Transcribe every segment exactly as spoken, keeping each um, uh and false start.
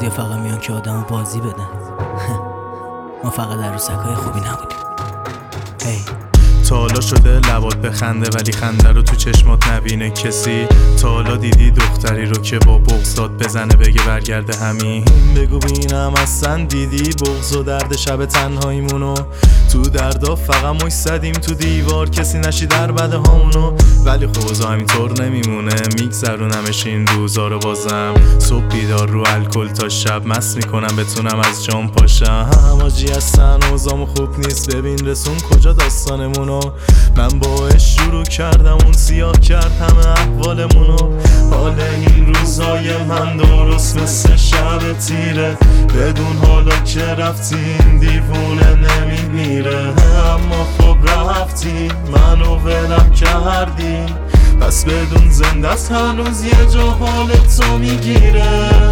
بعضی فقط میان که آدمو بازی بدن. ما فقط عروسکای خوبی نبودیم. هی تا حالا شده لبات بخنده ولی خنده رو تو چشمات نبینه کسی؟ تا حالا دیدی دختری رو که با بغضات بزنه بگه برگرده همین؟ بگو بینم اصلا دیدی بغض و درد شب تنهاییمونو؟ تو دردا فقط مش زدیم تو دیوار کسی نشی در بده هامونو. ولی خوزا همینطور نمیمونه، میگذرونمش این روزا رو بازم. صبح بیدار رو الکل تا شب مست میکنم بتونم از جام پاشم. آجی هستن اوزامو خوب نیست، ببین رسون کجا داستانمونو. من باش شروع کردم اون سیاه کرد همه احوالمونو. حال این روزای من درست مثل شب تیره، بدون حالا که رفتیم دیوونه نمیمیره. اما خب رفتیم منو ولم کردی، پس بدون زنده است هنوز یه جا حال تو میگیره.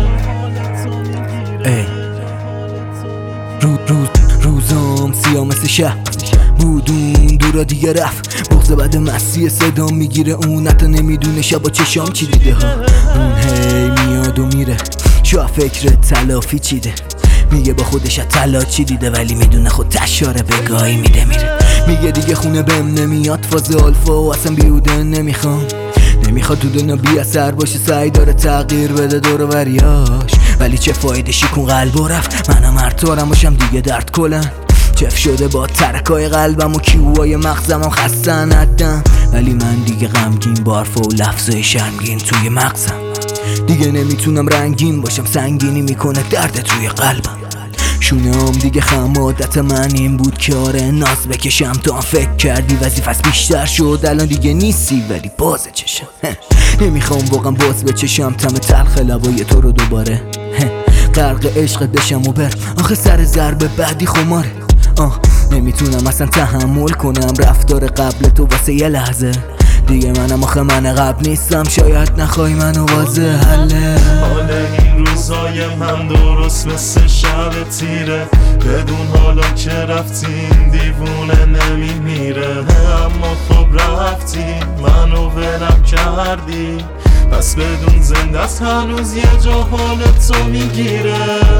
ای رو روز روزام سیاه مثل شب بودون دورا دیگه رفت. بغض بعد مسیح صدا میگیره، اون حتی نمیدونه شبا چشام چی دیده ها. اون هی میاد و میره، شو فکر تلافی چیده. میگه با خودش طلا چی دیده ولی میدونه خود تشاره بگاهی میده میره. میگه دیگه خونه بهم نمیاد، فاز آلفا و اصلا بیوده نمیخوام. نمیخواد تو دنیا بی اثر باشه، سعی داره تغییر بده دور و بریاش. ولی چه فایده شیکون قلب و رفت، منم هرطارم باشم دیگه درد کلن. چف شده با ترکای قلبم و کیوهای مغزم هم خستن حدم. ولی من دیگه غمگین بارفا و لفظای شرمگین توی مغزم. دیگه نمیتونم رنگین باشم، سنگینی میکنه درد توی قلبم. شونه‌ام دیگه خم عادت من این بود که آره ناز بکشم. تو هم فکر کردی وظیفه‌ست بیشتر شد، الان دیگه نیستی ولی باز چشم. نمیخوام واقعا باز بچشم تم تلخ لبای تو رو دوباره. غرق عشقت بشم و بر آخه سر ضربه بعدی خماره. آه نمیتونم اصلا تحمل کنم رفتار قبل تو واسه یه لحظه دیگه. منم آخه من قبل نیستم، شاید نخوای منو واضح حله. حال این روزای من درست مثل شب تیره، بدون حالا که رفتیم دیوونه نمیمیره. اما خب رفتیم منو ولم کردی، پس بدون زنده است هنوز یه جا حال تو میگیره.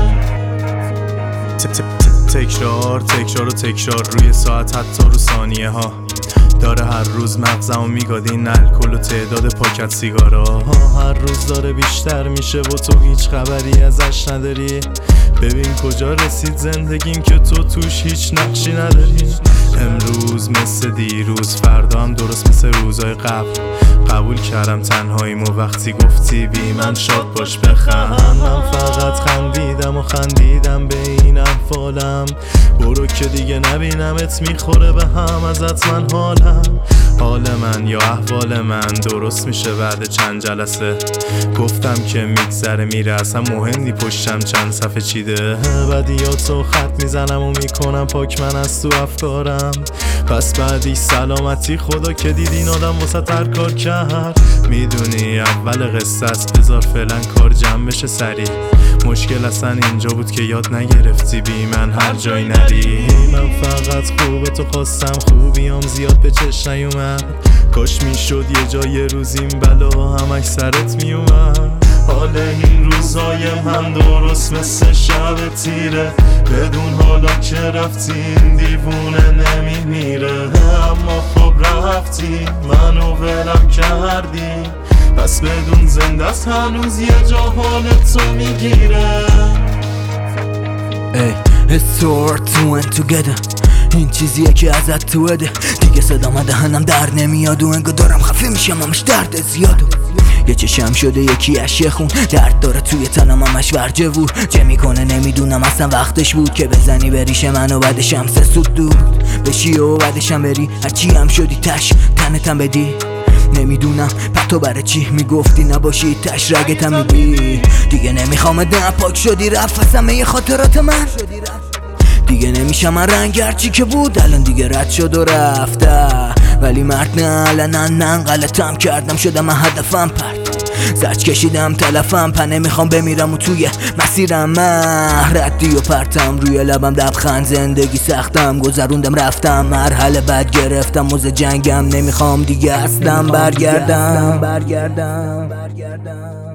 تکرار تکرار و تکرار روی ساعت حتی رو ثانیه ها، داره هر روز مغزمو میگاد این الکل و تعداد پاکت سیگارا. هر روز داره بیشتر میشه و تو هیچ خبری ازش نداری. ببین کجا رسید زندگیم که تو توش هیچ نقشی نداری. امروز مثل دیروز، فردا هم درست مثل روزای قبل. قبول کردم تنهاییمو وقتی گفتی بی من شاد باش بخند. من فقط خندیدم و خندیدم به این احوالم. برو که دیگه نبینمت میخوره به هم ازت من حالم. حال من یا احوال من درست میشه بعد چند جلسه. گفتم که میگذره میره، اصلا مهم نی پشتم چند صفحه چیده. بدیاتو خط میزنم و میکنم پاک من از تو افکارم. پس بعدی سلامتی خدا که دیدین آدم واسه هر کار کرد. میدونی اول قصه است، بذار فعلا کار جمع بشه سریع. مشکل اصلا اینجا بود که یاد نگرفتی بی من هر جایی نری. من فقط خوبه تو خواستم، خوبیام زیاد به چشم نیومد. کاش میشد یه جای روز این بلا همش سرت میومد. حال این روزای من درست مثل شب تیره، بدون حالا که رفتیم دیوونه نمیمیره. اما خب رفتیم منو ولم کردی، پس بدون زنده است هنوز یه جا حال تو میگیره. ای It's two and together، این چیزیه که ازت تو بده. دیگه صدام دهنم در نمیاد و انگار دارم خفه میشم، همش درد زیادو. یه چشم شده یکی اشیه خون، درد داره توی تنم همش ورجه وور. چه میکنه نمیدونم اصلا وقتش بود که بزنی به ریش من و بعدشم سه سود دور بشی و بعدشم بری. هرچی هم شدی تش تنتم بدی. نمیدونم پتو برای چی میگفتی نباشی تش رگتم میگی. دیگه نمیخوام دم پاک شدی رفت از همه خاطرات من. دیگه نمیشم من رنگ هرچی که بود الان دیگه رد شد و رفته. ولی مرد نه علنا نه غلطم کردم شدم من هدفم پرد. زج کشیدم تلفم په نمیخوام بمیرم و توی مسیرم من ردی و پرتم. روی لبم لبخند، زندگی سختم گذروندم رفتم. مرحله بد گرفتم موز جنگم، نمیخوام دیگه اصلا برگردم برگردم برگردم